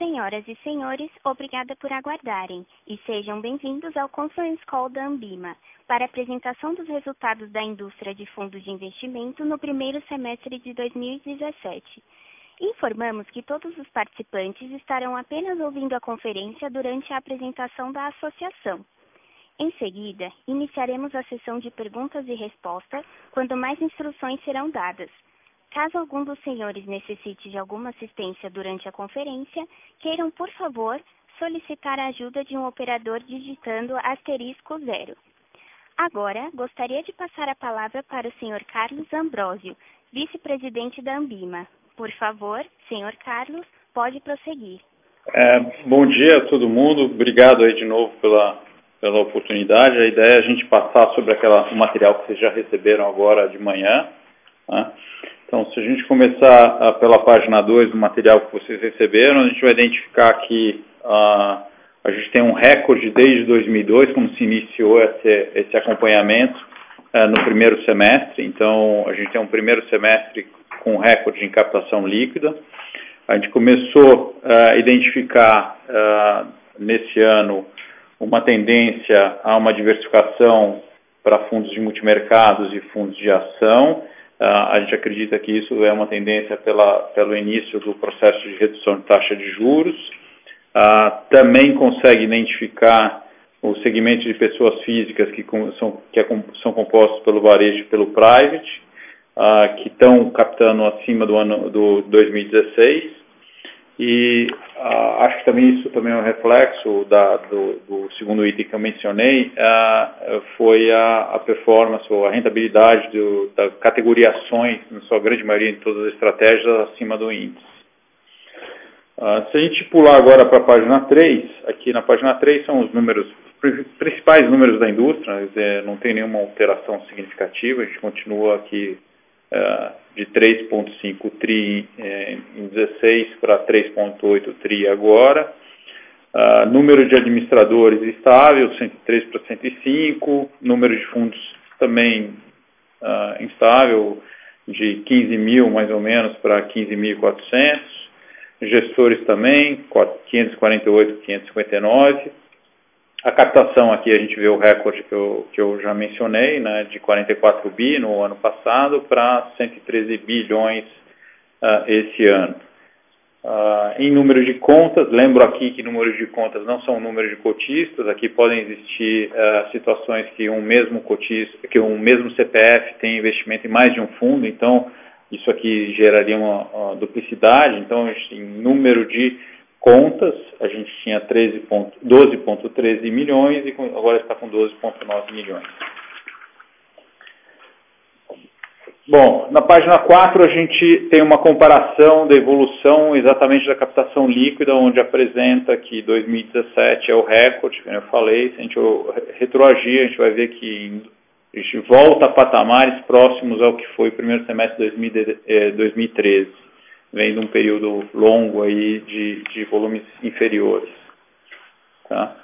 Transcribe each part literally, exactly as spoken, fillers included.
Senhoras e senhores, obrigada por aguardarem e sejam bem-vindos ao Conference Call da Ambima para a apresentação dos resultados da indústria de fundos de investimento no primeiro semestre de dois mil e dezessete. Informamos que todos os participantes estarão apenas ouvindo a conferência durante a apresentação da associação. Em seguida, iniciaremos a sessão de perguntas e respostas, quando mais instruções serão dadas. Caso algum dos senhores necessite de alguma assistência durante a conferência, queiram, por favor, solicitar a ajuda de um operador digitando asterisco zero. Agora, gostaria de passar a palavra para o senhor Carlos Ambrósio, vice-presidente da Ambima. Por favor, senhor Carlos, pode prosseguir. É, bom dia a todo mundo, obrigado aí de novo pela, pela oportunidade. A ideia é a gente passar sobre aquela, o material que vocês já receberam agora de manhã, né? Então, se a gente começar uh, pela página dois do material que vocês receberam, a gente vai identificar que uh, a gente tem um recorde desde dois mil e dois, como se iniciou esse, esse acompanhamento uh, no primeiro semestre. Então, a gente tem um primeiro semestre com recorde em captação líquida. A gente começou uh, a identificar uh, nesse ano uma tendência a uma diversificação para fundos de multimercados e fundos de ação. Uh, a gente acredita que isso é uma tendência pela, pelo início do processo de redução de taxa de juros. Uh, também consegue identificar o segmento de pessoas físicas que, com, são, que é, são compostos pelo varejo e pelo private, uh, que estão captando acima do ano do dois mil e dezesseis. E uh, acho que também isso também é um reflexo da, do, do segundo item que eu mencionei, uh, foi a, a performance ou a rentabilidade do, da categoria ações, na sua grande maioria em todas as estratégias, acima do índice. Uh, se a gente pular agora para a página três, aqui na página três são os números, os principais números da indústria, dizer, não tem nenhuma alteração significativa, a gente continua aqui uh, de três vírgula cinco tri eh, em dezesseis para três vírgula oito tri agora. Uh, número de administradores estável, cento e três para cento e cinco. Número de fundos também uh, instável, de quinze mil mais ou menos para quinze mil e quatrocentos. Gestores também, quinhentos e quarenta e oito, quinhentos e cinquenta e nove. A captação aqui a gente vê o recorde que eu, que eu já mencionei, né, de quarenta e quatro bi no ano passado para cento e treze bilhões uh, esse ano. Uh, em número de contas, lembro aqui que números de contas não são números de cotistas, aqui podem existir uh, situações que um mesmo cotista, que um mesmo C P F tem investimento em mais de um fundo, então isso aqui geraria uma, uma duplicidade, então em número de contas, a gente tinha doze vírgula treze milhões e agora está com doze vírgula nove milhões. Bom, na página quatro a gente tem uma comparação da evolução exatamente da captação líquida, onde apresenta que dois mil e dezessete é o recorde, como eu falei. Se a gente retroagir, a gente vai ver que a gente volta a patamares próximos ao que foi o primeiro semestre de dois mil e treze. Vem de um período longo aí de, de volumes inferiores. Tá?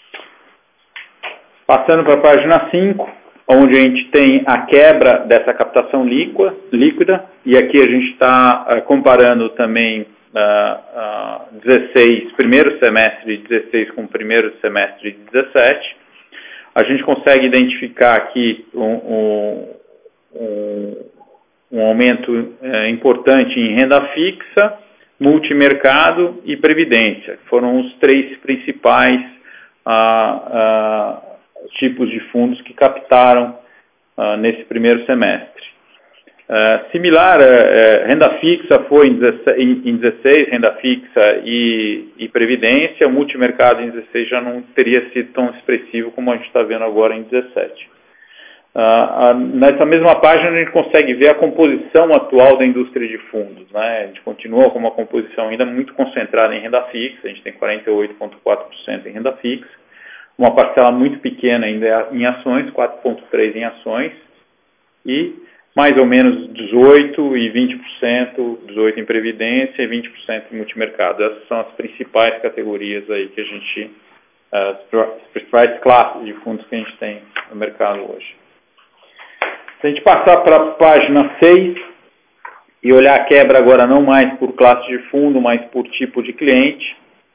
Passando para a página cinco, onde a gente tem a quebra dessa captação líquida, líquida e aqui a gente está uh, comparando também uh, uh, dezesseis, primeiro semestre de dezesseis com o primeiro semestre de dezessete. A gente consegue identificar aqui um, um, um um aumento é, importante em renda fixa, multimercado e previdência. Foram os três principais ah, ah, tipos de fundos que captaram ah, nesse primeiro semestre. Ah, similar, eh, renda fixa foi em dezesseis, renda fixa e, e previdência, o multimercado em dezesseis já não teria sido tão expressivo como a gente está vendo agora em dezessete. Uh, uh, nessa mesma página a gente consegue ver a composição atual da indústria de fundos, né? A gente continua com uma composição ainda muito concentrada em renda fixa, a gente tem quarenta e oito vírgula quatro por cento em renda fixa, uma parcela muito pequena ainda em ações, quatro vírgula três por cento em ações, e mais ou menos dezoito e vinte por cento, dezoito por cento em previdência e vinte por cento em multimercado. Essas são as principais categorias aí que a gente, uh, as principais classes de fundos que a gente tem no mercado hoje. Se a gente passar para a página seis e olhar a quebra agora não mais por classe de fundo, mas por tipo de cliente,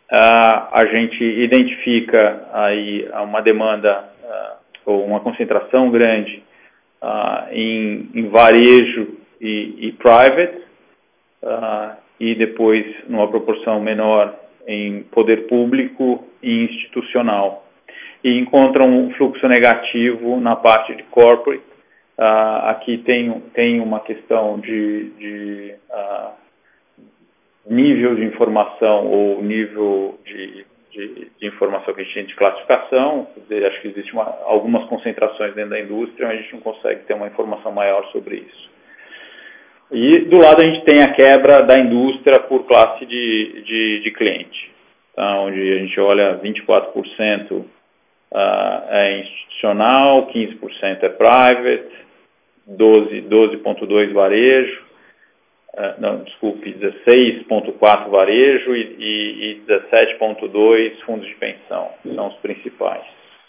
uh, a gente identifica aí uma demanda uh, ou uma concentração grande uh, em, em varejo e, e private, uh, e depois numa proporção menor em poder público e institucional. E encontram um fluxo negativo na parte de corporate. Uh, aqui tem, tem uma questão de, de uh, nível de informação ou nível de, de, de informação que a gente tem de classificação. Acho que existem algumas concentrações dentro da indústria, mas a gente não consegue ter uma informação maior sobre isso. E do lado a gente tem a quebra da indústria por classe de, de, de cliente, tá? Onde a gente olha vinte e quatro por cento uh, é institucional, quinze por cento é private, doze vírgula dois varejo, uh, não, desculpe, dezesseis vírgula quatro varejo e, e, e dezessete vírgula dois fundos de pensão, são os principais.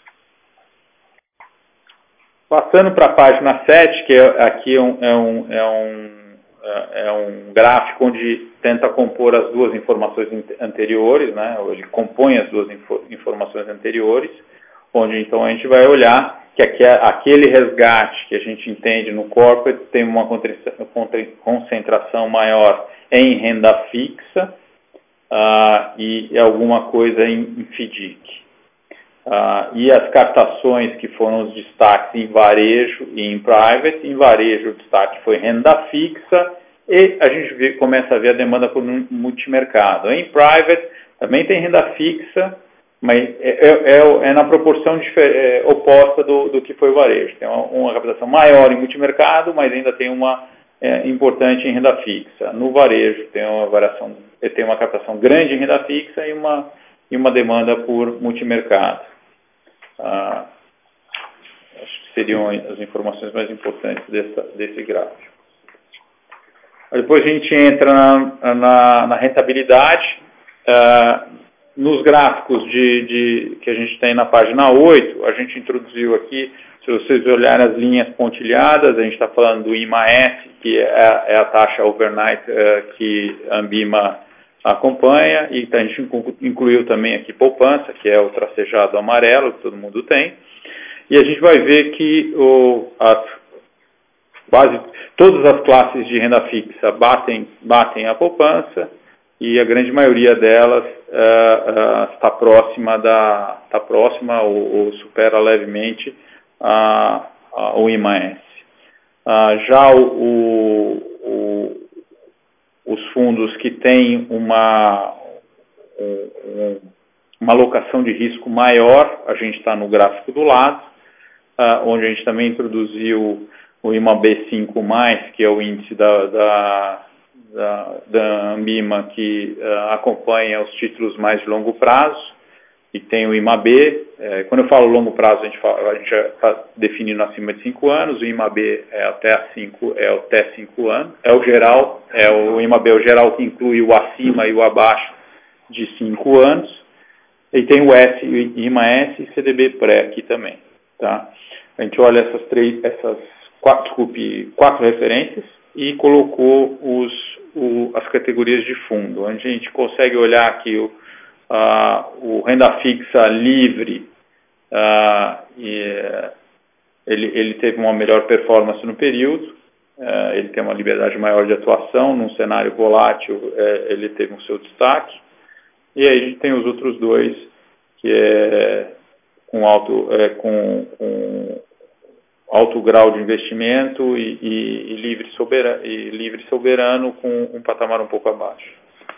Passando para a página sete, que é, aqui é um, é, um, é, um, é um gráfico onde tenta compor as duas informações anteriores, né? Ele compõe as duas info, informações anteriores, onde então a gente vai olhar que aqui, aquele resgate que a gente entende no corporate tem uma concentração maior em renda fixa uh, e alguma coisa em, em FDIC. Uh, e as captações que foram os destaques em varejo e em private. Em varejo o destaque foi renda fixa e a gente vê, começa a ver a demanda por multimercado. Em private também tem renda fixa, mas é, é, é na proporção é, oposta do, do que foi o varejo. Tem uma, uma captação maior em multimercado, mas ainda tem uma é, importante em renda fixa. No varejo tem uma variação, tem uma captação grande em renda fixa e uma, e uma demanda por multimercado. Ah, acho que seriam as informações mais importantes dessa, desse gráfico. Depois a gente entra na, na, na rentabilidade. Ah, nos gráficos de, de, que a gente tem na página oito, a gente introduziu aqui, se vocês olharem as linhas pontilhadas, a gente está falando do I M A S, que é a, é a taxa overnight uh, que a Ambima acompanha, e a gente incluiu também aqui poupança, que é o tracejado amarelo, que todo mundo tem, e a gente vai ver que o, as, quase todas as classes de renda fixa batem, batem a poupança, e a grande maioria delas uh, uh, está próxima, da, está próxima ou, ou supera levemente uh, uh, o I M A S. Uh, já o, o, os fundos que têm uma, um, uma alocação de risco maior, a gente está no gráfico do lado, uh, onde a gente também introduziu o I M A B cinco mais, que é o índice da, da, da, da Ambima, que uh, acompanha os títulos mais de longo prazo, e tem o I M A B. É, quando eu falo longo prazo, a gente, fala, a gente já está definindo acima de cinco anos, o I M A B é até cinco, é até cinco anos, é o geral, é o I M A B é o geral que inclui o acima e o abaixo de cinco anos, e tem o S, o I M A S e C D B pré aqui também, tá? A gente olha essas três, essas quatro, desculpe, quatro referências e colocou os, o, as categorias de fundo, onde a gente consegue olhar aqui o Uh, o renda fixa livre, uh, e, uh, ele, ele teve uma melhor performance no período, uh, ele tem uma liberdade maior de atuação, num cenário volátil uh, ele teve o seu destaque, e aí a gente tem os outros dois, que é com alto, é, com, com alto grau de investimento e, e, e, livre soberano, e livre soberano com um patamar um pouco abaixo.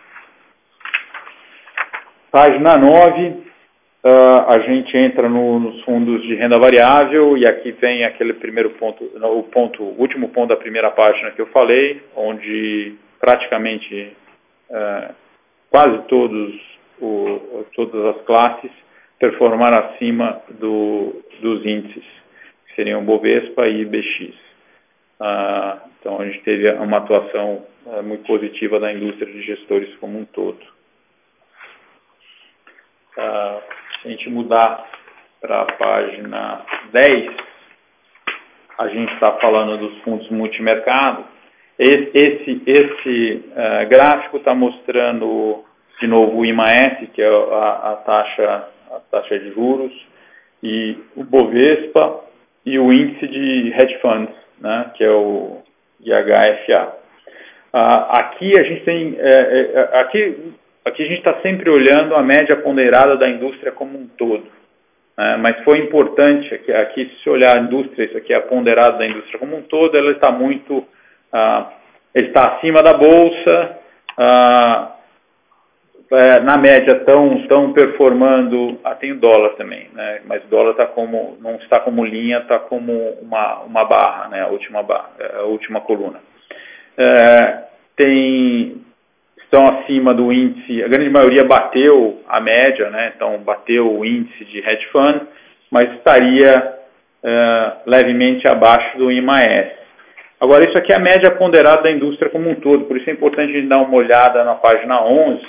Página nove, uh, a gente entra no, nos fundos de renda variável, e aqui vem aquele primeiro ponto, o ponto, o último ponto da primeira página que eu falei, onde praticamente uh, quase todos o, todas as classes performaram acima do, dos índices, que seriam Bovespa e I B X. Uh, então a gente teve uma atuação uh, muito positiva da indústria de gestores como um todo. Uh, se a gente mudar para a página dez, a gente está falando dos fundos multimercado. Esse, esse, esse uh, gráfico está mostrando de novo, o I M A S, que é a, a, taxa, a taxa de juros, e o Bovespa e o índice de hedge funds, né, que é o I H F A. Ah, aqui a gente tem, é, é, aqui, aqui a gente está sempre olhando a média ponderada da indústria como um todo, né, mas foi importante aqui, aqui se olhar a indústria, isso aqui é a ponderada da indústria como um todo, ela está muito, ah, ele está acima da bolsa, ah, é, na média estão tão performando, ah, tem o dólar também, né, mas o dólar tá como, não está como linha, está como uma, uma barra, né, a última barra, a última coluna. É, tem, estão acima do índice, a grande maioria bateu a média, né, então bateu o índice de hedge fund, mas estaria é, levemente abaixo do I M A S. Agora, isso aqui é a média ponderada da indústria como um todo, por isso é importante a gente dar uma olhada na página onze,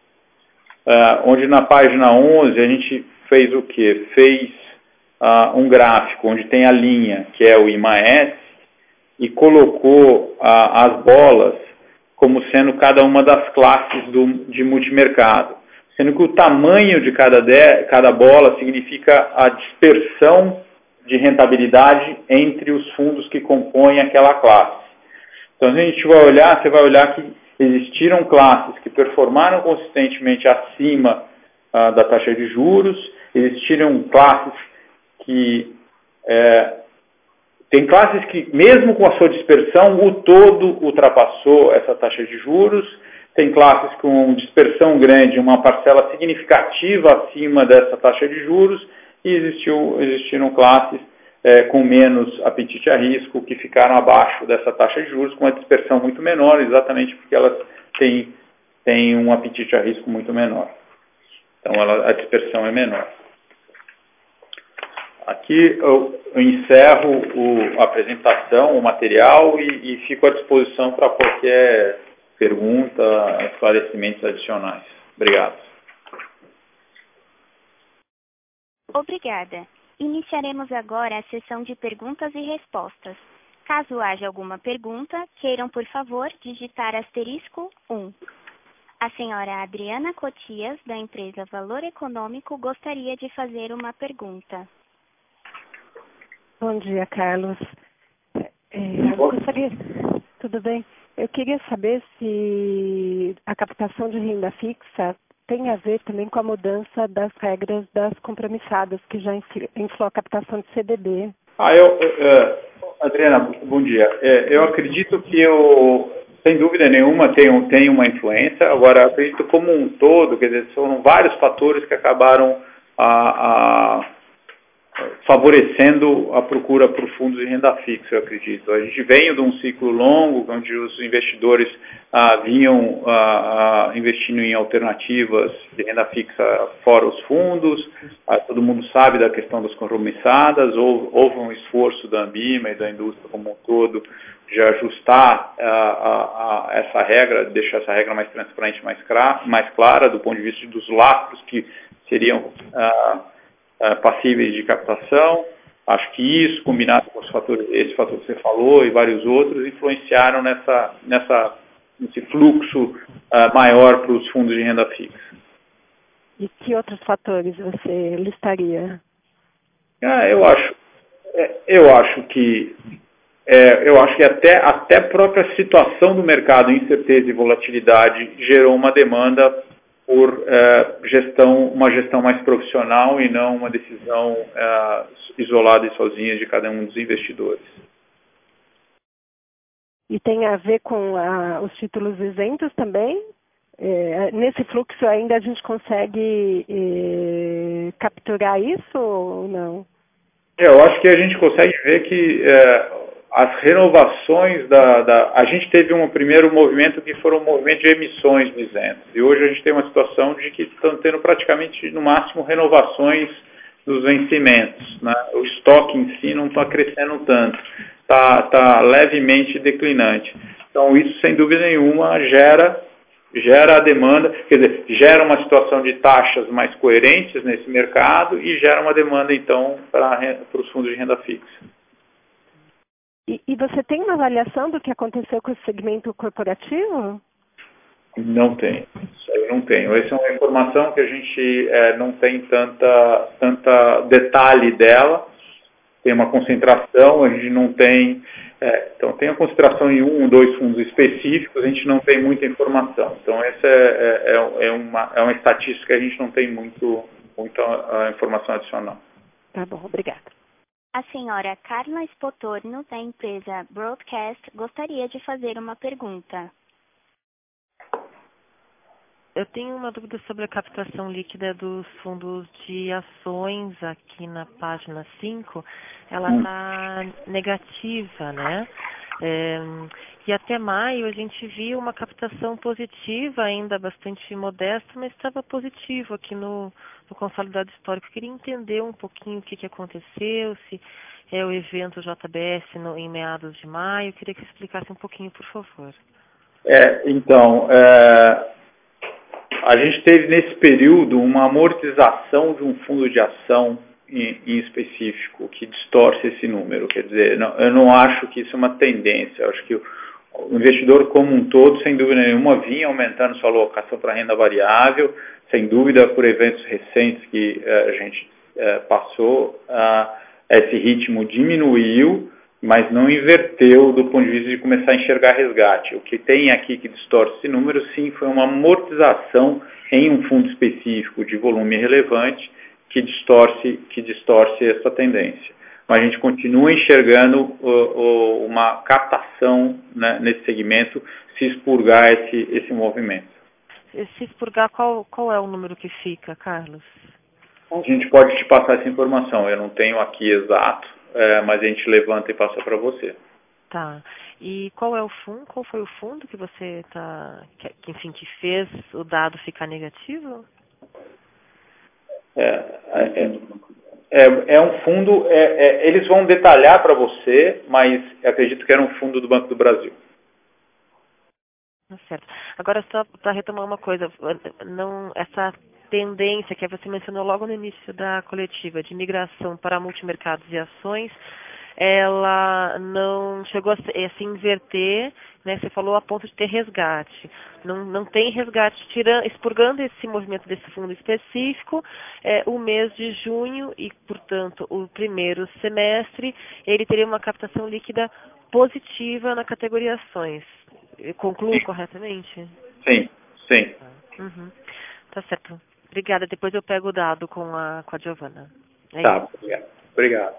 é, onde na página onze a gente fez o quê? Fez uh, um gráfico onde tem a linha, que é o I M A S, e colocou ah, as bolas como sendo cada uma das classes do, de multimercado, sendo que o tamanho de cada, de, cada bola significa a dispersão de rentabilidade entre os fundos que compõem aquela classe. Então, se a gente vai olhar, você vai olhar que existiram classes que performaram consistentemente acima ah, da taxa de juros, existiram classes que... É, Tem classes que, mesmo com a sua dispersão, o todo ultrapassou essa taxa de juros. Tem classes com dispersão grande, uma parcela significativa acima dessa taxa de juros. E existiu, existiram classes é, com menos apetite a risco, que ficaram abaixo dessa taxa de juros, com uma dispersão muito menor, exatamente porque elas têm, têm um apetite a risco muito menor. Então, ela, a dispersão é menor. Aqui eu, eu encerro o, a apresentação, o material e, e fico à disposição para qualquer pergunta, esclarecimentos adicionais. Obrigado. Obrigada. Iniciaremos agora a sessão de perguntas e respostas. Caso haja alguma pergunta, queiram, por favor, digitar asterisco um. A senhora Adriana Cotias, da empresa Valor Econômico, gostaria de fazer uma pergunta. Bom dia, Carlos. É, eu gostaria... Tudo bem? Eu queria saber se a captação de renda fixa tem a ver também com a mudança das regras das compromissadas, que já inflou a captação de C D B. Ah, eu, uh, Adriana, bom dia. É, eu acredito que, eu, sem dúvida nenhuma, tem, tem uma influência. Agora, eu acredito como um todo, quer dizer, são vários fatores que acabaram a... a favorecendo a procura por fundos de renda fixa, eu acredito. A gente vem de um ciclo longo, onde os investidores ah, vinham ah, ah, investindo em alternativas de renda fixa fora os fundos. Ah, todo mundo sabe da questão das compromissadas. Houve, houve um esforço da Ambima e da indústria como um todo de ajustar ah, ah, ah, essa regra, deixar essa regra mais transparente, mais, mais clara, do ponto de vista dos lastros que seriam... Ah, Uh, passíveis de captação. Acho que isso, combinado com os fatores, esse fator que você falou e vários outros, influenciaram nessa, nessa, nesse fluxo uh, maior para os fundos de renda fixa. E que outros fatores você listaria? Ah, eu acho, eu acho que é, eu acho que até, até a própria situação do mercado, incerteza e volatilidade, gerou uma demanda por eh, gestão, uma gestão mais profissional e não uma decisão eh, isolada e sozinha de cada um dos investidores. E tem a ver com a, os títulos isentos também? É, nesse fluxo ainda a gente consegue é, capturar isso ou não? Eu acho que a gente consegue ver que é, as renovações da, da... A gente teve um primeiro movimento que foram um movimento de emissões de isentos. E hoje a gente tem uma situação de que estão tendo praticamente, no máximo, renovações dos vencimentos, né? O estoque em si não está crescendo tanto. Está tá levemente declinante. Então, isso, sem dúvida nenhuma, gera... gera a demanda, quer dizer, gera uma situação de taxas mais coerentes nesse mercado e gera uma demanda, então, para, para os fundos de renda fixa. E, e você tem uma avaliação do que aconteceu com o segmento corporativo? Não tem. Isso aí não tem. Essa é uma informação que a gente é, não tem tanta, tanta detalhe dela. Tem uma concentração, a gente não tem... É, então, tem a concentração em um ou dois fundos específicos, a gente não tem muita informação. Então, essa é, é, é, uma, é uma estatística que a gente não tem muito, muita uh, informação adicional. Tá bom, obrigada. A senhora Carla Spotorno, da empresa Broadcast, gostaria de fazer uma pergunta. Eu tenho uma dúvida sobre a captação líquida dos fundos de ações aqui na página cinco. Ela está negativa, né? É, e até maio a gente viu uma captação positiva, ainda bastante modesta, mas estava positivo aqui no, no consolidado histórico. Eu queria entender um pouquinho o que, que aconteceu, se é o evento J B S no, em meados de maio. Eu queria que você explicasse um pouquinho, por favor. É, então... É... A gente teve nesse período uma amortização de um fundo de ação em, em específico que distorce esse número. Quer dizer, não, eu não acho que isso é uma tendência. Eu acho que o, o investidor como um todo, sem dúvida nenhuma, vinha aumentando sua alocação para renda variável, sem dúvida por eventos recentes que uh, a gente uh, passou, uh, esse ritmo diminuiu, mas não inverteu do ponto de vista de começar a enxergar resgate. O que tem aqui que distorce esse número, sim, foi uma amortização em um fundo específico de volume relevante que distorce, que distorce essa tendência. Mas a gente continua enxergando uh, uh, uma captação, né, nesse segmento, se expurgar esse, esse movimento. Se expurgar, qual, qual é o número que fica, Carlos? A gente pode te passar essa informação, eu não tenho aqui exato. É, mas a gente levanta e passa para você. Tá. E qual é o fundo? Qual foi o fundo que você tá, que, enfim, que fez o dado ficar negativo? É, é, é, é um fundo. É, é, eles vão detalhar para você, mas acredito que era um fundo do Banco do Brasil. Certo. Agora só para retomar uma coisa, não essa tendência que você mencionou logo no início da coletiva, de migração para multimercados e ações, ela não chegou a se, a se inverter, né? Você falou a ponto de ter resgate. Não, não tem resgate, tirando, expurgando esse movimento desse fundo específico, é, o mês de junho e, portanto, o primeiro semestre, ele teria uma captação líquida positiva na categoria ações. Eu concluo corretamente? Sim, sim. Uhum. Tá certo. Obrigada. Depois eu pego o dado com a, com a Giovana. É tá, obrigado. Obrigado.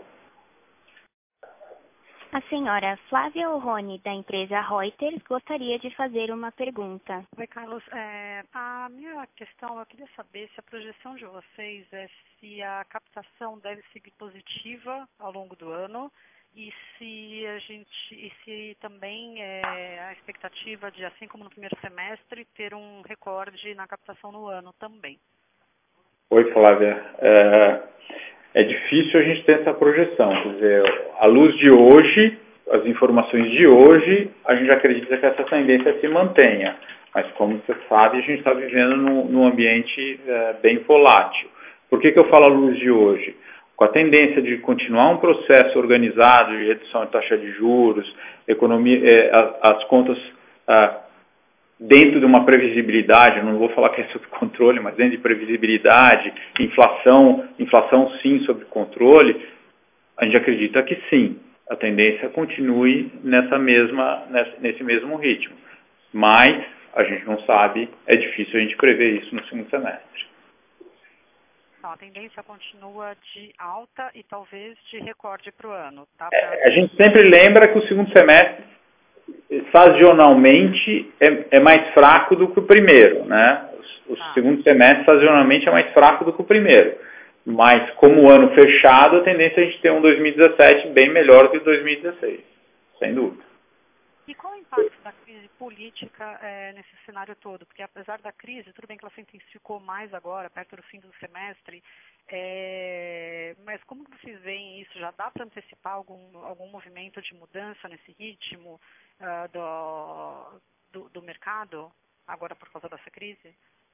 A senhora Flávia Orrone, da empresa Reuters, gostaria de fazer uma pergunta. Oi, Carlos. É, a minha questão, eu queria saber se a projeção de vocês é se a captação deve seguir positiva ao longo do ano e se a gente, e se também é a expectativa de, assim como no primeiro semestre, ter um recorde na captação no ano também. Oi, Flávia. É, é difícil a gente ter essa projeção. Quer dizer, à luz de hoje, as informações de hoje, a gente acredita que essa tendência se mantenha. Mas, como você sabe, a gente está vivendo num, num ambiente é, bem volátil. Por que que eu falo à luz de hoje? Com a tendência de continuar um processo organizado de redução de taxa de juros, economia, é, as contas... Ah, dentro de uma previsibilidade, não vou falar que é sob controle, mas dentro de previsibilidade, inflação, inflação sim sob controle, a gente acredita que sim, a tendência continue nessa mesma, nesse mesmo ritmo. Mas a gente não sabe, é difícil a gente prever isso no segundo semestre. Então, a tendência continua de alta e talvez de recorde para o ano. Tá? É, a gente sempre lembra que o segundo semestre sazonalmente é, é mais fraco do que o primeiro, né? O, o ah. segundo semestre sazonalmente é mais fraco do que o primeiro. Mas como o ano fechado, a tendência é a gente ter um dois mil e dezessete bem melhor que o dois mil e dezesseis, sem dúvida. E qual o impacto da crise política é, nesse cenário todo? Porque apesar da crise, tudo bem que ela se intensificou mais agora, perto do fim do semestre, é, mas como vocês veem isso? Já dá para antecipar algum, algum movimento de mudança nesse ritmo uh, do, do, do mercado, agora por causa dessa crise?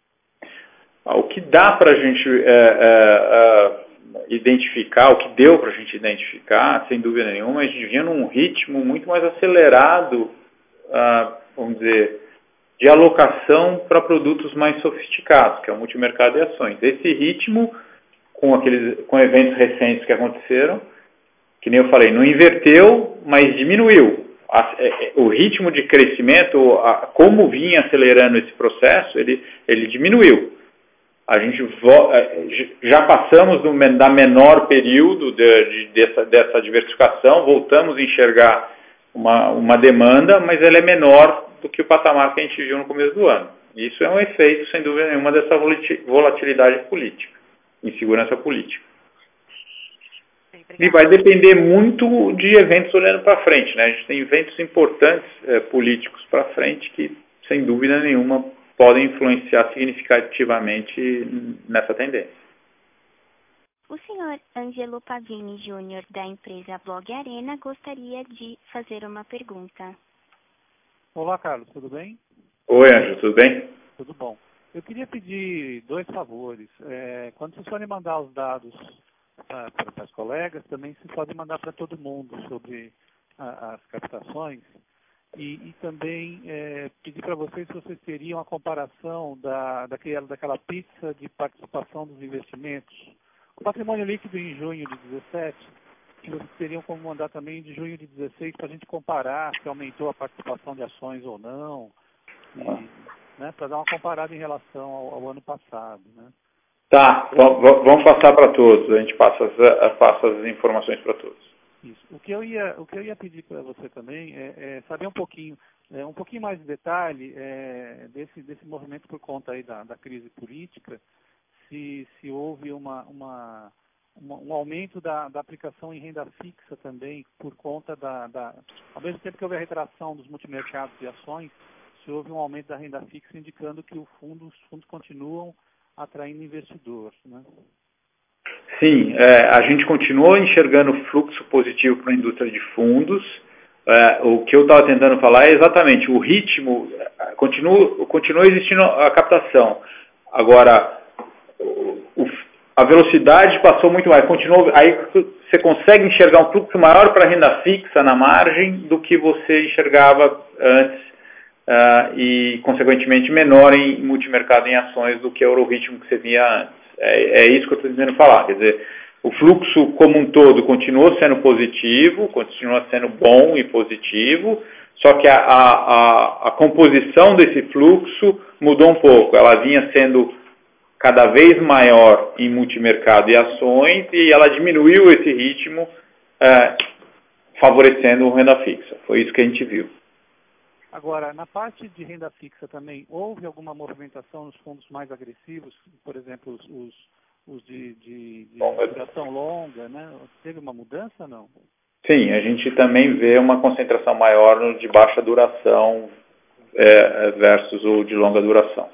O que dá para a gente é, é, é, identificar, o que deu para a gente identificar, sem dúvida nenhuma, a gente vinha num ritmo muito mais acelerado, uh, vamos dizer, de alocação para produtos mais sofisticados, que é o multimercado e ações. Esse ritmo, com, aqueles, com eventos recentes que aconteceram, que nem eu falei, não inverteu, mas diminuiu. O ritmo de crescimento, como vinha acelerando esse processo, ele, ele diminuiu. A gente já passamos do da menor período de, de, dessa, dessa diversificação, voltamos a enxergar uma, uma demanda, mas ela é menor do que o patamar que a gente viu no começo do ano. Isso é um efeito, sem dúvida nenhuma, dessa volatilidade política, insegurança política. E vai depender muito de eventos olhando para frente, né? A gente tem eventos importantes é, políticos para frente que, sem dúvida nenhuma, podem influenciar significativamente nessa tendência. O senhor Ângelo Pavini Júnior, da empresa Blog Arena, gostaria de fazer uma pergunta. Olá, Carlos, tudo bem? Oi, Ângelo, tudo bem? Tudo bom. Eu queria pedir dois favores. É, quando vocês forem mandar os dados para, para as colegas, também vocês podem mandar para todo mundo sobre a, as captações. E, e também é, pedir para vocês se vocês teriam a comparação da, daquela, daquela pizza de participação dos investimentos. O patrimônio líquido em junho de dezessete, que vocês teriam como mandar também de junho de dezesseis para a gente comparar se aumentou a participação de ações ou não, né, para dar uma comparada em relação ao, ao ano passado. Né? Tá, vamos passar para todos, a gente passa as, passa as informações para todos. Isso. O que eu ia, o que eu ia pedir para você também é, é saber um pouquinho, é, um pouquinho mais de detalhe é, desse, desse movimento por conta aí da, da crise política, se, se houve uma, uma, uma, um aumento da, da aplicação em renda fixa também por conta da, da, ao mesmo tempo que houve a retração dos multimercados e ações, se houve um aumento da renda fixa indicando que o fundo, os fundos continuam atraindo investidores, né? Sim, é, a gente continua enxergando fluxo positivo para a indústria de fundos. É, o que eu estava tentando falar é exatamente o ritmo, continua, continua existindo a captação. Agora, o, a velocidade passou muito mais. Continua, aí você consegue enxergar um fluxo maior para a renda fixa na margem do que você enxergava antes uh, e, consequentemente, menor em multimercado em ações do que era o ritmo que você via antes. É, é isso que eu estou tentando falar, quer dizer, o fluxo como um todo continuou sendo positivo, continua sendo bom e positivo, só que a, a, a composição desse fluxo mudou um pouco, ela vinha sendo cada vez maior em multimercado e ações e ela diminuiu esse ritmo, é, favorecendo renda fixa, foi isso que a gente viu. Agora, na parte de renda fixa também, houve alguma movimentação nos fundos mais agressivos, por exemplo, os, os, os de, de, de duração longa, né? Teve uma mudança ou não? Sim, a gente também vê uma concentração maior no de baixa duração é, versus o de longa duração.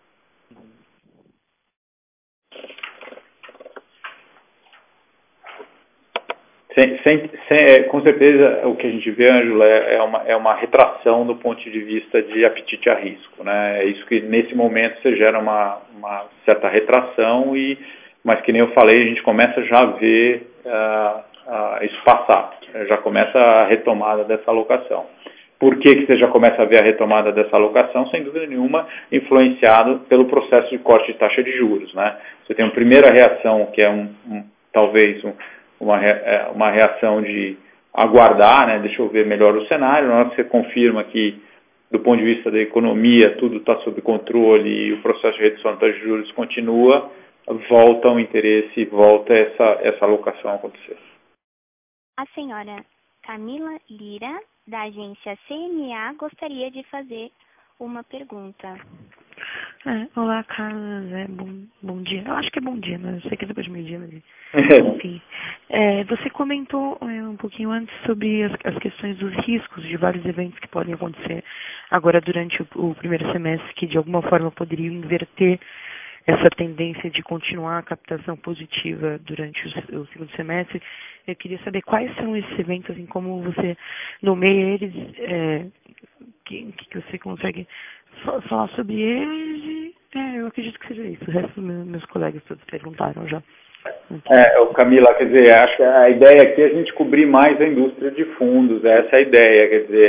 Sem, sem, sem, com certeza, o que a gente vê, Ângelo, é, é, uma, é uma retração do ponto de vista de apetite a risco, né? É isso que, nesse momento, você gera uma, uma certa retração, e, mas, que nem eu falei, a gente começa já a ver uh, uh, isso passar, já começa a retomada dessa alocação. Por que, que você já começa a ver a retomada dessa alocação? Sem dúvida nenhuma, influenciado pelo processo de corte de taxa de juros, né? Você tem uma primeira reação, que é, um, um talvez, um Uma, uma reação de aguardar, né? Deixa eu ver melhor o cenário. Na hora que você confirma que, do ponto de vista da economia, tudo está sob controle e o processo de redução de juros continua, volta o interesse, volta essa, essa alocação a acontecer. A senhora Camila Lira, da agência C M A, gostaria de fazer uma pergunta. É, olá, Carlos. É, bom, bom dia. Eu acho que é bom dia, mas eu sei que é depois de meio-dia. Mas... Enfim, é, você comentou é, um pouquinho antes sobre as, as questões dos riscos de vários eventos que podem acontecer agora durante o, o primeiro semestre, que de alguma forma poderiam inverter essa tendência de continuar a captação positiva durante o, o segundo semestre. Eu queria saber quais são esses eventos, assim, como você nomeia eles, é, que, que você consegue falar sobre eles. É, eu acredito que seja isso. O resto dos meus colegas todos perguntaram já. É, Camila, quer dizer, acho que a ideia aqui é a gente cobrir mais a indústria de fundos, essa é a ideia, quer dizer,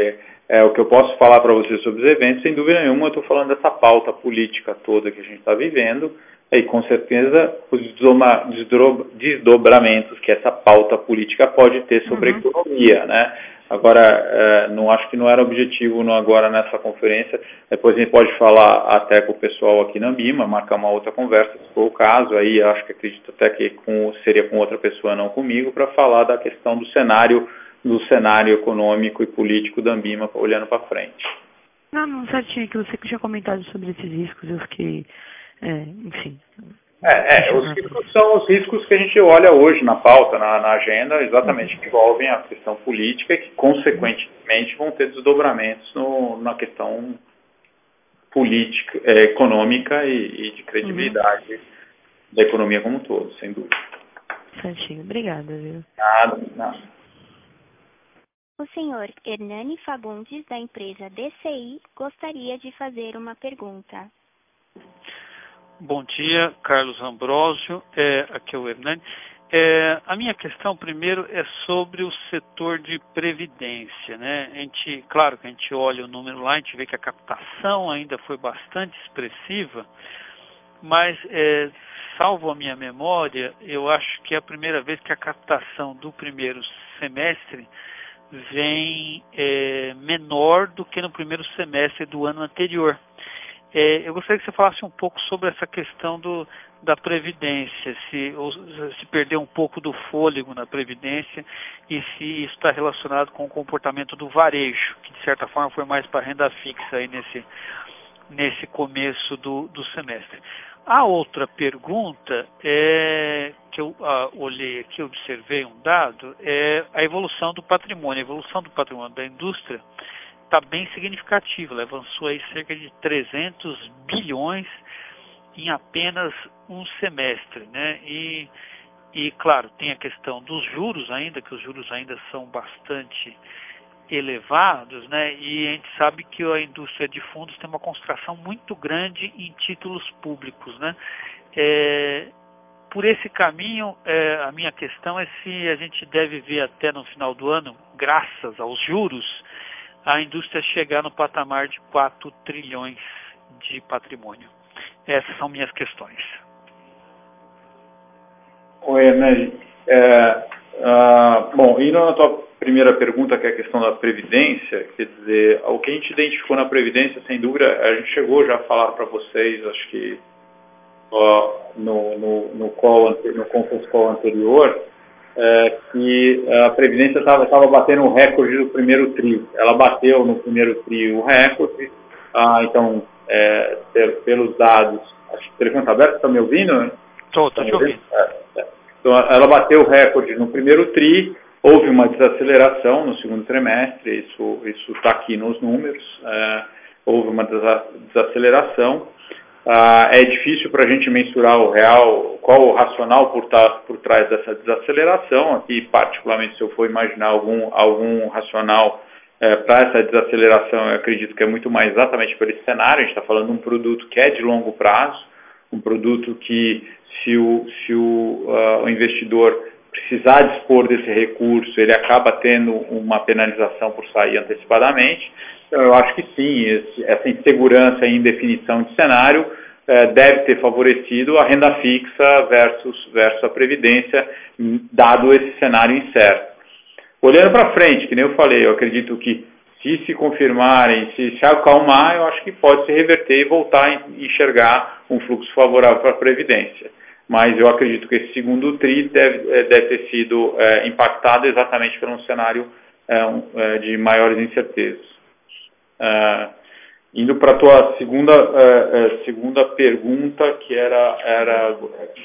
É, o que eu posso falar para você sobre os eventos, sem dúvida nenhuma, eu estou falando dessa pauta política toda que a gente está vivendo, e com certeza os desdobramentos que essa pauta política pode ter sobre uhum. a economia, né? Agora, é, não acho que não era objetivo no, agora nessa conferência, depois a gente pode falar até com o pessoal aqui na Ambima, marcar uma outra conversa, se for o caso, aí acho que acredito até que com, seria com outra pessoa, não comigo, para falar da questão do cenário do cenário econômico e político da Ambima olhando para frente. Não, não, certinho, que você tinha comentado sobre esses riscos, eu fiquei, é, enfim... É, é, os riscos são os riscos que a gente olha hoje na pauta, na, na agenda, exatamente, que envolvem a questão política e que, consequentemente, vão ter desdobramentos no, na questão política, é, econômica e, e de credibilidade uhum. da economia como um todo, sem dúvida. Certinho, obrigada, viu? Nada, nada. O senhor Hernani Fagundes, da empresa D C I, gostaria de fazer uma pergunta. Bom dia, Carlos Ambrósio, é, aqui é o Hernani. É, a minha questão, primeiro, é sobre o setor de previdência, né? A gente, claro que a gente olha o número lá, a gente vê que a captação ainda foi bastante expressiva, mas, é, salvo a minha memória, eu acho que é a primeira vez que a captação do primeiro semestre vem é, menor do que no primeiro semestre do ano anterior. É, eu gostaria que você falasse um pouco sobre essa questão do, da Previdência, se, ou, se perdeu um pouco do fôlego na Previdência e se isso está relacionado com o comportamento do varejo, que de certa forma foi mais para renda fixa aí nesse, nesse começo do, do semestre. A outra pergunta, é, que eu ah, olhei aqui, observei um dado, é a evolução do patrimônio. A evolução do patrimônio da indústria está bem significativa, ela avançou aí cerca de trezentos bilhões em apenas um semestre, né? E, e, claro, tem a questão dos juros ainda, que os juros ainda são bastante elevados, né? E a gente sabe que a indústria de fundos tem uma concentração muito grande em títulos públicos, né? É, por esse caminho, é, a minha questão é se a gente deve ver até no final do ano, graças aos juros, a indústria chegar no patamar de quatro trilhões de patrimônio. Essas são minhas questões. Oi, Hernani. É, uh, bom, indo na tua primeira pergunta, que é a questão da Previdência, quer dizer, o que a gente identificou na Previdência, sem dúvida, a gente chegou já a falar para vocês, acho que uh, no, no, no, call, no conference call anterior, É, que a Previdência estava batendo o recorde do primeiro tri. Ela bateu no primeiro tri o recorde, ah, então, é, pelos dados... Acho que o telefone está aberto, está me ouvindo? Estou, estou te ouvindo. É, é. Então, ela bateu o recorde no primeiro tri, houve uma desaceleração no segundo trimestre, isso isso está aqui nos números, é, houve uma desaceleração. Ah, é difícil para a gente mensurar o real, qual o racional por, tá, por trás dessa desaceleração. Aqui, particularmente, se eu for imaginar algum, algum racional é, para essa desaceleração, eu acredito que é muito mais exatamente por esse cenário. A gente está falando de um produto que é de longo prazo, um produto que, se o, se o, uh, o investidor precisar dispor desse recurso, ele acaba tendo uma penalização por sair antecipadamente. Então, eu acho que sim, esse, essa insegurança e indefinição de cenário eh, deve ter favorecido a renda fixa versus, versus a Previdência, dado esse cenário incerto. Olhando para frente, que nem eu falei, eu acredito que se se confirmarem, se se acalmar, eu acho que pode se reverter e voltar a enxergar um fluxo favorável para a Previdência. Mas eu acredito que esse segundo tri deve, deve ter sido é, impactado exatamente por um cenário é, um, é, de maiores incertezas. É, indo para a tua segunda, é, é, segunda pergunta, que era... era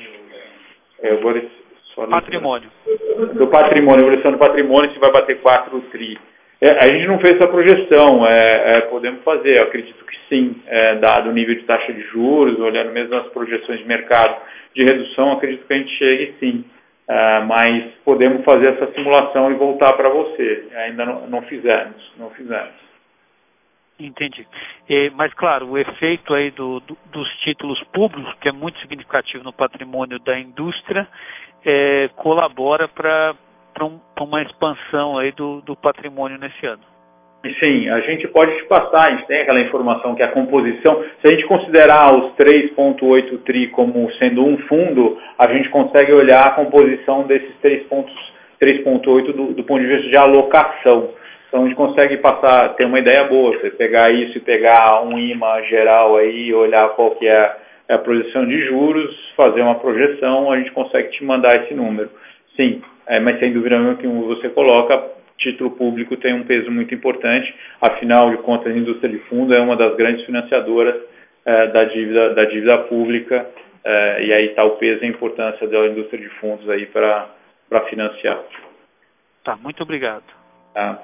é, agora, só patrimônio. Do patrimônio, evolução do patrimônio, se vai bater quatro tri. É, a gente não fez essa projeção, é, é, podemos fazer, eu acredito que sim, é, dado o nível de taxa de juros, olhando mesmo as projeções de mercado de redução, acredito que a gente chegue sim, é, mas podemos fazer essa simulação e voltar para você, ainda não, não fizemos, não fizemos. Entendi. É, mas, claro, o efeito aí do, do, dos títulos públicos, que é muito significativo no patrimônio da indústria, é, colabora para para um, uma expansão aí do, do patrimônio nesse ano. Sim, a gente pode te passar, a gente tem aquela informação que a composição, se a gente considerar os três vírgula oito tri como sendo um fundo, a gente consegue olhar a composição desses três vírgula oito do, do ponto de vista de alocação. Então a gente consegue passar, ter uma ideia boa, você pegar isso e pegar um I M A geral aí, olhar qual que é a projeção de juros, fazer uma projeção, a gente consegue te mandar esse número. Sim, é, mas sem dúvida nenhuma que você coloca, título público tem um peso muito importante, afinal de contas a indústria de fundo é uma das grandes financiadoras é, da, dívida, da dívida pública, é, e aí está o peso e a importância da indústria de fundos aí para financiar. Tá, muito obrigado. Tá.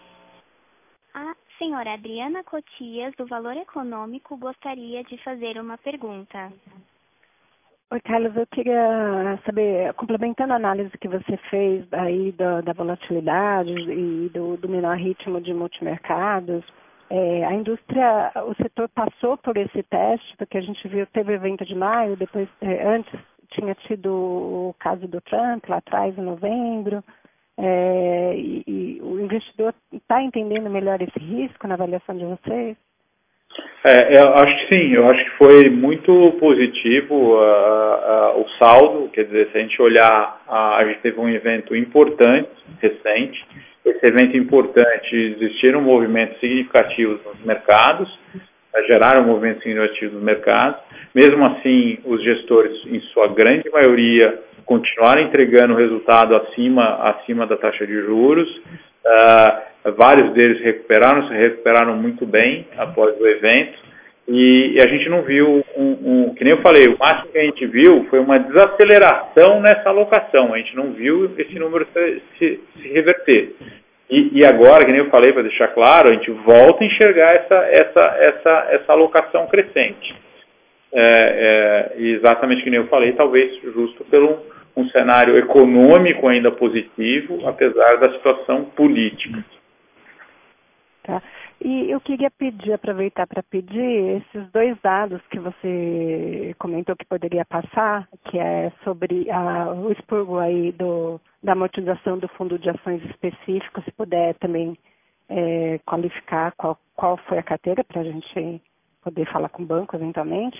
A senhora Adriana Cotias, do Valor Econômico, gostaria de fazer uma pergunta. Oi, Carlos, eu queria saber, complementando a análise que você fez aí da, da volatilidade e do, do menor ritmo de multimercados, é, a indústria, o setor passou por esse teste, porque a gente viu, teve o evento de maio, depois, é, antes tinha tido o caso do Trump, lá atrás, em novembro, é, e, e o investidor está entendendo melhor esse risco na avaliação de vocês? É, eu acho que sim, eu acho que foi muito positivo uh, uh, o saldo, quer dizer, se a gente olhar, uh, a gente teve um evento importante, recente, esse evento importante, existiram movimentos significativos nos mercados, uh, geraram movimentos significativos nos mercados, mesmo assim os gestores, em sua grande maioria, continuaram entregando resultado acima, acima da taxa de juros, uh, vários deles recuperaram, se recuperaram muito bem após o evento, e, e a gente não viu, um, um, que nem eu falei, o máximo que a gente viu foi uma desaceleração nessa alocação, a gente não viu esse número se, se, se reverter. E, e agora, que nem eu falei, para deixar claro, a gente volta a enxergar essa, essa, essa, essa alocação crescente. É, é, exatamente que nem eu falei, talvez justo pelo um cenário econômico ainda positivo, apesar da situação política. Tá. E eu queria pedir, aproveitar para pedir esses dois dados que você comentou que poderia passar, que é sobre a, o expurgo aí do, da amortização do fundo de ações específico, se puder também é, qualificar qual, qual foi a carteira para a gente poder falar com o banco eventualmente.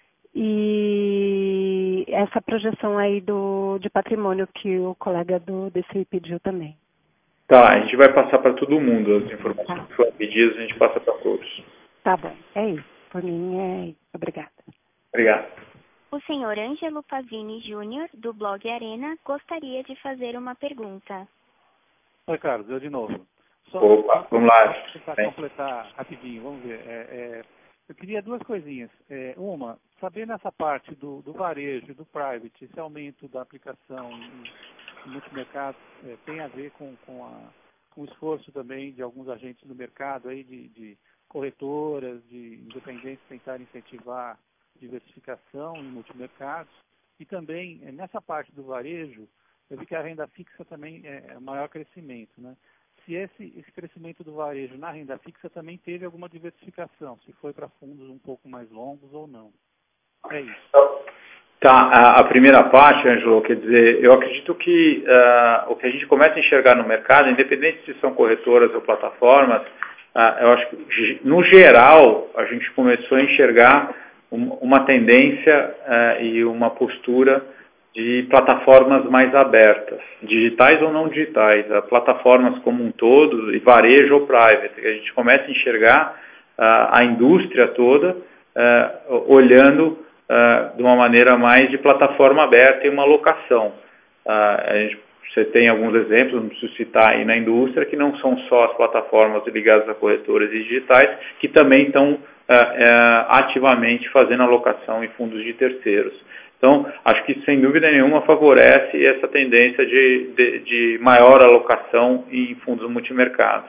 E essa projeção aí do, de patrimônio que o colega do D C I pediu também. Tá, a gente vai passar para todo mundo as informações tá. que foram pedidas, a gente passa para todos. Tá bom, é isso. Por mim é isso. Obrigada. Obrigado. O senhor Ângelo Pavini Júnior, do blog Arena, gostaria de fazer uma pergunta. Oi, Carlos, eu de novo. Só Opa, vamos lá. Para completar rapidinho, vamos ver. É, é, eu queria duas coisinhas. É, uma, saber nessa parte do, do varejo, do private, esse aumento da aplicação em, em multimercados é, tem a ver com, com, a, com o esforço também de alguns agentes do mercado, aí, de, de corretoras, de independentes tentarem incentivar diversificação em multimercados. E também, é, nessa parte do varejo, eu vi que a renda fixa também é maior crescimento, né? Se esse, esse crescimento do varejo na renda fixa também teve alguma diversificação, se foi para fundos um pouco mais longos ou não. É isso. Tá, a, a primeira parte, Ângelo, quer dizer, eu acredito que uh, o que a gente começa a enxergar no mercado, independente se são corretoras ou plataformas, uh, eu acho que, no geral, a gente começou a enxergar um, uma tendência uh, e uma postura de plataformas mais abertas, digitais ou não digitais, plataformas como um todo, e varejo ou private. A gente começa a enxergar uh, a indústria toda uh, olhando uh, de uma maneira mais de plataforma aberta e uma locação. Uh, a gente, você tem alguns exemplos, não preciso citar aí na indústria, que não são só as plataformas ligadas a corretoras e digitais, que também estão uh, uh, ativamente fazendo alocação em fundos de terceiros. Então, acho que sem dúvida nenhuma favorece essa tendência de, de, de maior alocação em fundos multimercado.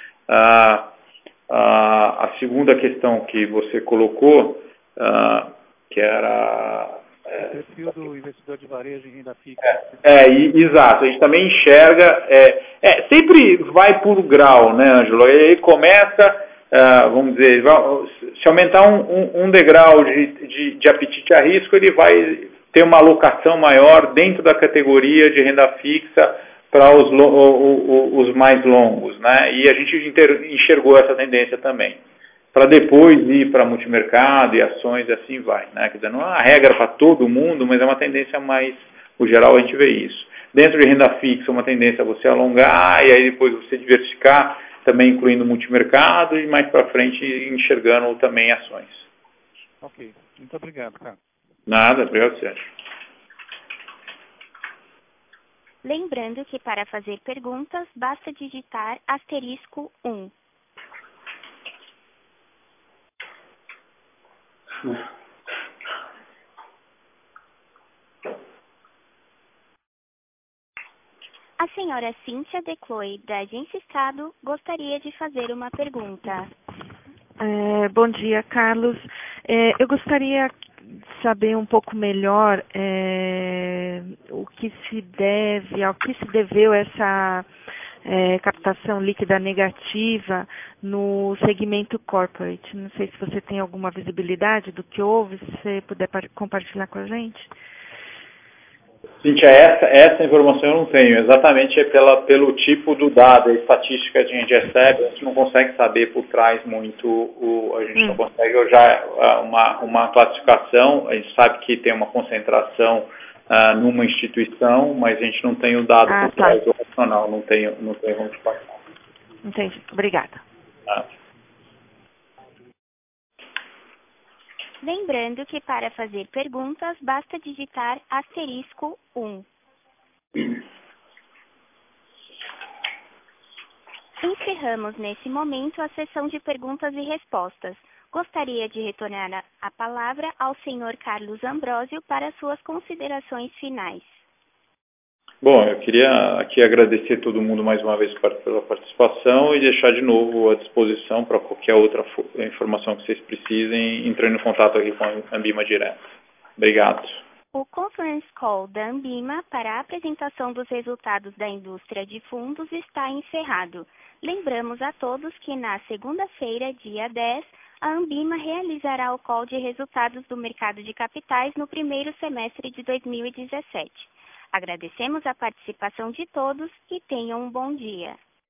Ah, ah, a segunda questão que você colocou, ah, que era... É, o perfil do investidor de varejo em renda fixa. É, é e, exato, a gente também enxerga, é, é, sempre vai por grau, né, Ângelo? Ele começa... Uh, vamos dizer, se aumentar um, um, um degrau de, de, de apetite a risco, ele vai ter uma alocação maior dentro da categoria de renda fixa para os, os mais longos, né? E a gente enxergou essa tendência também. Para depois ir para multimercado e ações e assim vai, né? Quer dizer, não é uma regra para todo mundo, mas é uma tendência mais, no geral a gente vê isso. Dentro de renda fixa, uma tendência é você alongar e aí depois você diversificar, também incluindo multimercado e mais para frente enxergando também ações. Ok, muito obrigado, cara. Nada, obrigado, Sérgio. Lembrando que para fazer perguntas, basta digitar asterisco um. A senhora Cíntia Decloy, da Agência Estado, gostaria de fazer uma pergunta. É, bom dia, Carlos. É, eu gostaria de saber um pouco melhor é, o que se deve, ao que se deveu essa é, captação líquida negativa no segmento corporate. Não sei se você tem alguma visibilidade do que houve, se você puder compartilhar com a gente. Cíntia, essa, essa informação eu não tenho, exatamente é pela, pelo tipo do dado, a estatística que a gente recebe, a gente não consegue saber por trás muito, o, a gente hum. não consegue já uma, uma classificação, a gente sabe que tem uma concentração uh, numa instituição, mas a gente não tem o dado ah, por tá. trás do racional, não tem, não tem como te passar. Entendi, obrigada. Ah. Lembrando que para fazer perguntas, basta digitar asterisco um. Encerramos nesse momento a sessão de perguntas e respostas. Gostaria de retornar a palavra ao senhor Carlos Ambrósio para suas considerações finais. Bom, eu queria aqui agradecer todo mundo mais uma vez pela participação e deixar de novo à disposição para qualquer outra informação que vocês precisem, entrando em contato aqui com a Ambima direto. Obrigado. O conference call da Ambima para a apresentação dos resultados da indústria de fundos está encerrado. Lembramos a todos que na segunda-feira, dia dez, a Ambima realizará o call de resultados do mercado de capitais no primeiro semestre de dois mil e dezessete. Agradecemos a participação de todos e tenham um bom dia.